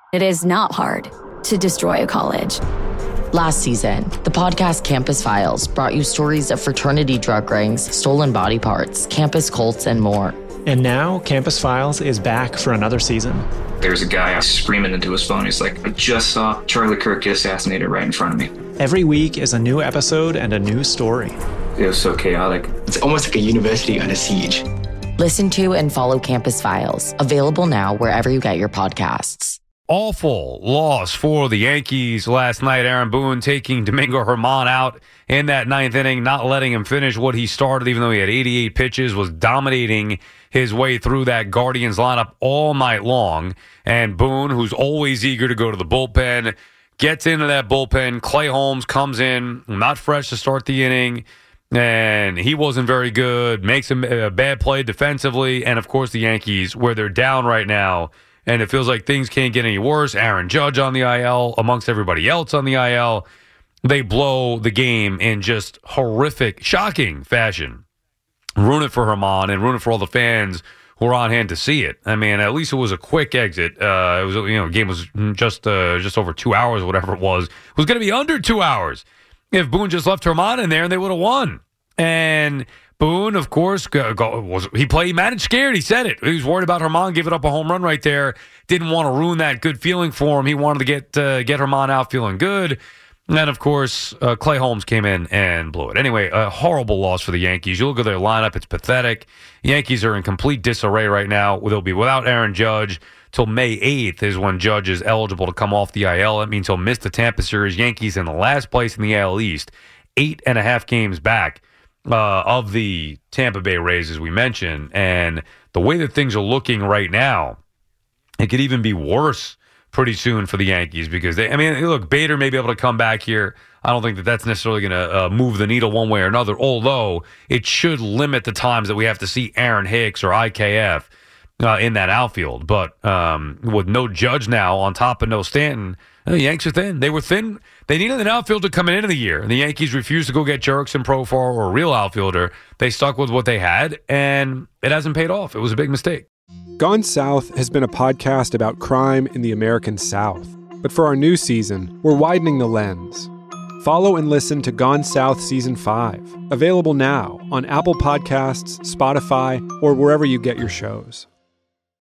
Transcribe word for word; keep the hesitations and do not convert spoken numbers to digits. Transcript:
It is not hard to destroy a college. Last season, the podcast Campus Files brought you stories of fraternity drug rings, stolen body parts, campus cults, and more. And now, Campus Files is back for another season. There's a guy screaming into his phone. He's like, I just saw Charlie Kirk get assassinated right in front of me. Every week is a new episode and a new story. It was so chaotic. It's almost like a university under siege. Listen to and follow Campus Files, available now wherever you get your podcasts. Awful loss for the Yankees last night. Aaron Boone taking Domingo Germán out in that ninth inning, not letting him finish what he started, even though he had eighty-eight pitches, was dominating his way through that Guardians lineup all night long. And Boone, who's always eager to go to the bullpen, gets into that bullpen. Clay Holmes comes in, not fresh to start the inning, and he wasn't very good, makes a, a bad play defensively. And, of course, the Yankees, where they're down right now, and it feels like things can't get any worse. Aaron Judge on the I L, amongst everybody else on the I L. They blow the game in just horrific, shocking fashion. Ruin it for Germán and ruin it for all the fans who were on hand to see it. I mean, at least it was a quick exit. Uh, it was, you know, the game was just uh, just over two hours, whatever it was. It was going to be under two hours if Boone just left Germán in there and they would have won. And Boone, of course, go, go, was he played, he managed scared. He said it. He was worried about Germán giving up a home run right there. Didn't want to ruin that good feeling for him. He wanted to get uh, get Germán out feeling good. And then, of course, uh, Clay Holmes came in and blew it. Anyway, a horrible loss for the Yankees. You look at their lineup, it's pathetic. Yankees are in complete disarray right now. They'll be without Aaron Judge till May eighth is when Judge is eligible to come off the I L. That means he'll miss the Tampa series. Yankees in the last place in the A L East, eight and a half games back uh, of the Tampa Bay Rays, as we mentioned. And the way that things are looking right now, it could even be worse pretty soon for the Yankees because they, I mean, look, Bader may be able to come back here. I don't think that that's necessarily going to uh, move the needle one way or another, although it should limit the times that we have to see Aaron Hicks or I K F uh, in that outfield. But um, with no Judge now on top of no Stanton, the Yanks are thin. They were thin. They needed an outfielder coming into the year, and the Yankees refused to go get Jurickson Profar or a real outfielder. They stuck with what they had, and it hasn't paid off. It was a big mistake. Gone South has been a podcast about crime in the American South. But for our new season, we're widening the lens. Follow and listen to Gone South Season five, available now on Apple Podcasts, Spotify, or wherever you get your shows.